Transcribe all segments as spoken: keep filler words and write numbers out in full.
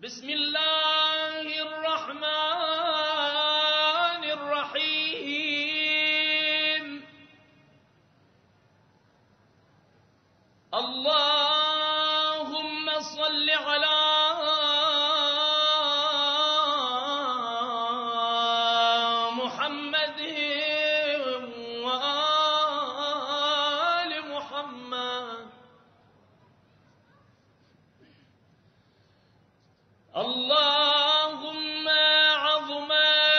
بسم الله الرحمن الرحيم. اللهم صل على محمد وآل محمد. اللهم عظم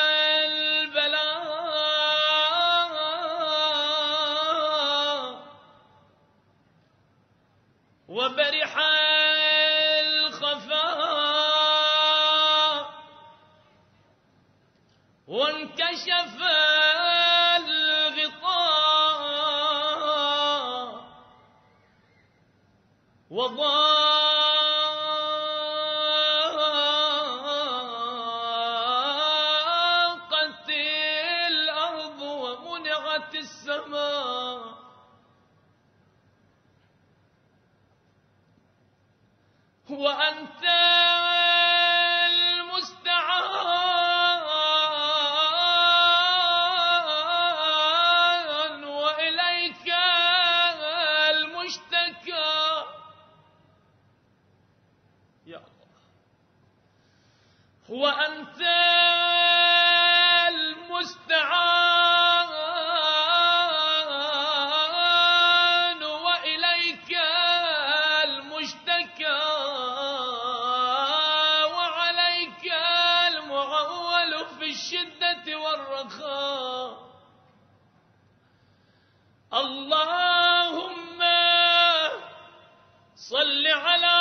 البلاء وبرح الخفاء وانكشف الغطاء وضاقت الأرض ومنعت السماء وأنت المستعان وإليك المشتكى. يا الله. وأنت المستعان وإليك المشتكى وعليك المعول في الشدة والرخاء. اللهم صل على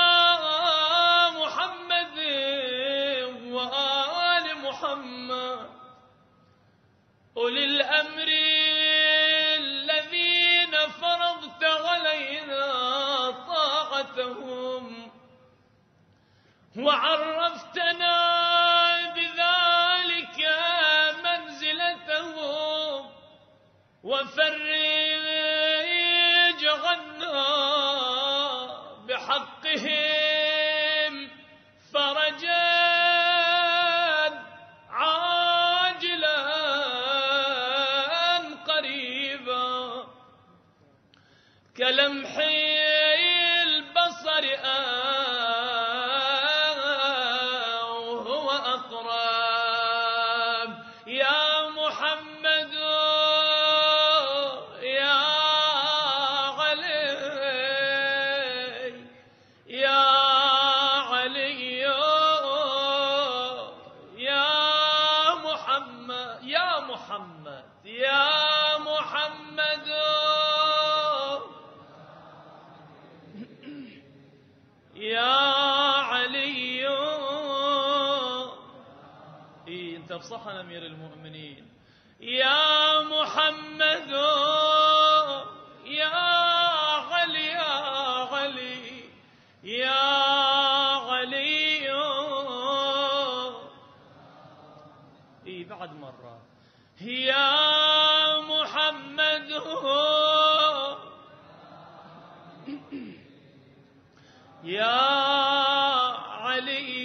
محمد وآل محمد أولي الأمر الذين فرضت علينا طاعتهم وعرفتنا بذلك منزلتهم وفرج عنا بحقهم فرجا عاجلا قريبا كلمح البصر أو هو أقرب. يا محمد يا علي يا علي يا محمد يا محمد يا محمد يا علي. إيه أنت بصحن أمير المؤمنين. يا محمد يا علي يا علي يا علي. إيه بعد مرة. يا محمد يا علي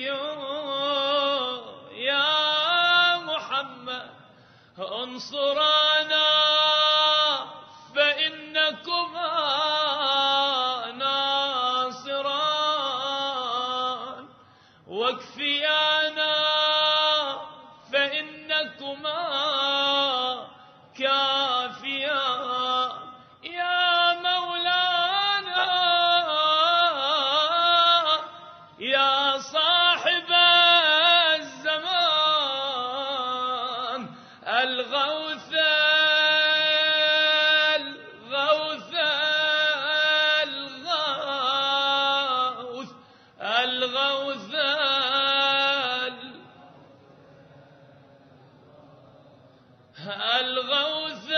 يا محمد انصرانا فإنكما ناصران واكفيانا فإنكما كافيان. يا مولانا يا صاحب الزمان الغوث الغوث الغوث الغوث الغوث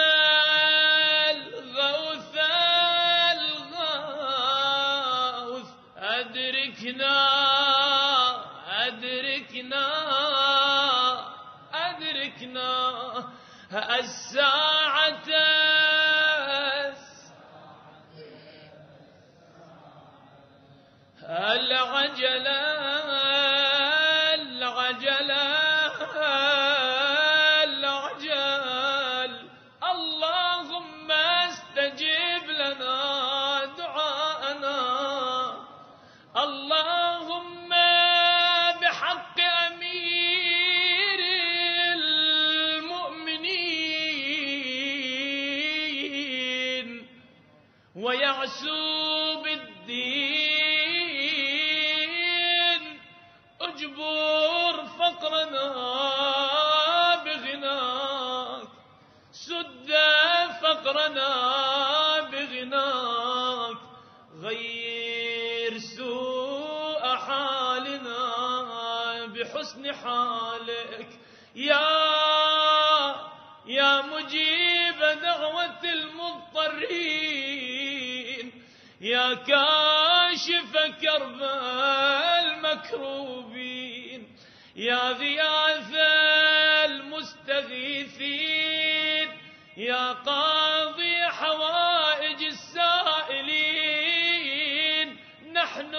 الغوث الغوث. أدركنا أدركنا أدركنا الساعة العجلة اللهم بحق أمير المؤمنين ويعسوب الدين اجبر فقرنا بغناك، سد فقرنا بغناك، غير سوء حالنا بحسن حالك يا يا مجيب دعوة المضطرين، يا كاشف كرب المكروبين، يا غياث المستغيثين، يا قاضي حوائج السائلين، نحن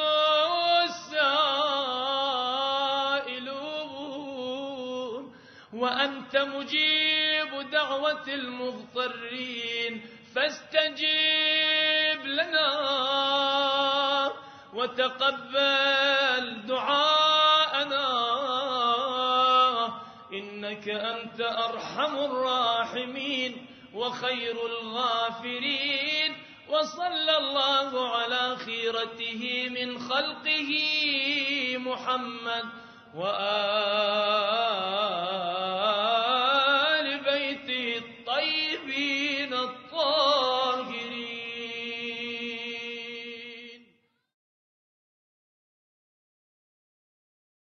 السائلون وأنت مجيب دعوة المضطرين، فاستجب لنا وتقبل دعاءنا، إنك أنت أرحم الراحمين وخير الغافرين. وصلى الله على خيرته من خلقه محمد وآله